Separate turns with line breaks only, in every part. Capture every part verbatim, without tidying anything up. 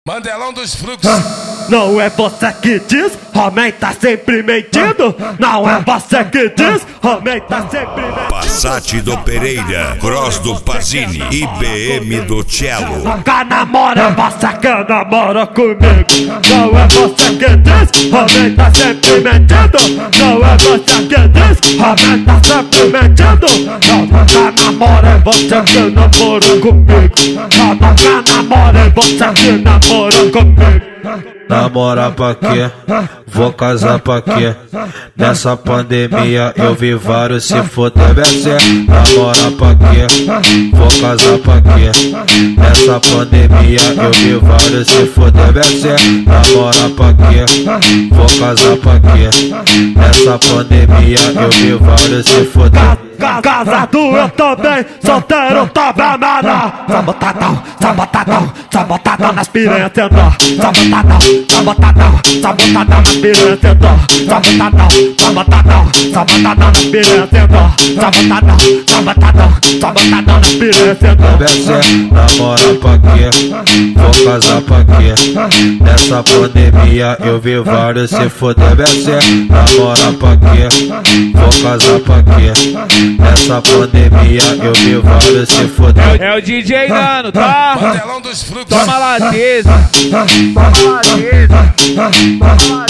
Mandelão dos fluxos.
Não é você que diz, homem tá sempre mentindo. Não é você que diz, homem tá sempre mentindo.
Passat do Pereira, Cross do Pazini e B M do Cello.
Nunca namora, você que namora comigo. Não é você que diz, homem tá sempre mentindo. Não é você que diz, homem tá sempre mentindo. Não, nunca namora, é você que namora comigo. Não, nunca namora, é você que namora comigo.
Namorar pra quê? Vou casar pra quê? Nessa pandemia eu vi vários se foder, você. Namorar pra quê? Vou casar pra quê? Nessa pandemia eu vi vários se foder, você. Namorar pra quê? Vou casar pra quê? Nessa pandemia eu vi vários se foder.
Casado eu também, solteiro também, mana. Sabotadão, sabotadão, sabotadão nas piranhas tendó. Sabotadão, sabotadão, sabotadão nas piranhas tendó. Sabotadão, sabotadão, sabotadão nas piranhas tendó. Sabotadão, sabotadão, sabotadão nas piranhas tendó.
Você namora pra quê? Vou casar pra quê? Nessa pandemia eu vi vários se foder. Você namora pra quê? Vou casar pra quê? Nessa pandemia eu vi vários se foder.
É o D J Nano, tá?
Mandelão dos fluxos.
Toma lateza. Toma lateza. Toma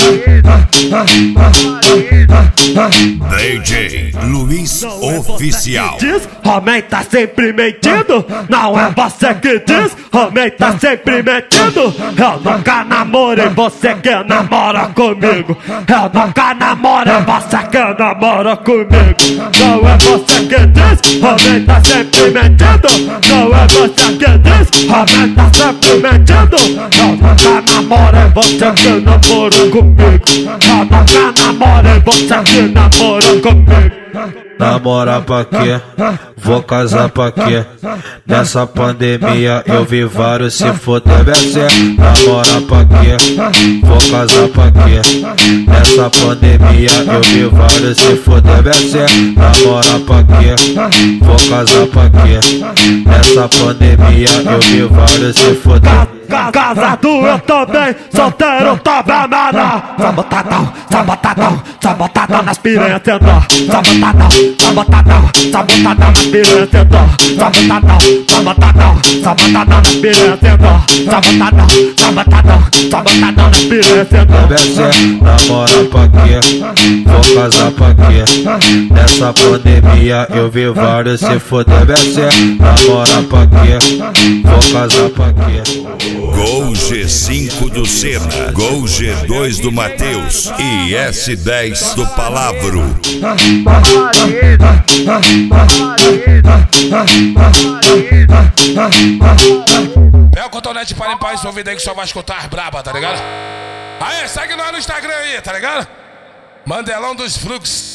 lateza.
D J Luiz Oficial.
Diz, homem tá sempre mentindo. Não é você que diz, homem tá sempre mentindo. Eu nunca namorei, você que namora comigo. Eu nunca namorei, você que namora comigo. Não é você que diz, homem tá sempre mentindo. Não é você que diz, homem tá sempre mentindo. Eu nunca namorei, você que namora comigo. Eu nunca namorei, você que namora comigo.
Namorar pra quê? Vou casar pra quê? Nessa pandemia eu vi vários se foder. Você namorar pra quê? Vou casar pra quê? Nessa pandemia eu vi vários se foder. Você namorar pra quê? Vou casar pra quê? Nessa pandemia eu vi vários se foder.
Casado eu também, solteiro também, mana. Sabotadão, sabotadão, sabotadão nas piranhas tendó. Sabotadão, sabotadão, sabotadão nas piranhas tendó. Sabotadão, sabotadão, sabotadão nas piranhas tendó. Sabotadão, sabotadão, sabotadão nas piranhas tendó.
Você namora pra quê? Vou casar pra quê? Nessa pandemia eu vi vários se foder. Você namora pra quê? Vou casar pra quê?
Gol G cinco do Senna, Gol G dois do Matheus e S dez do Palavro.
Pega o cotonete para limpar esse ouvido aí que só vai escutar as braba, tá ligado? Aê, segue nós no Instagram aí, tá ligado? Mandelão dos fluxos.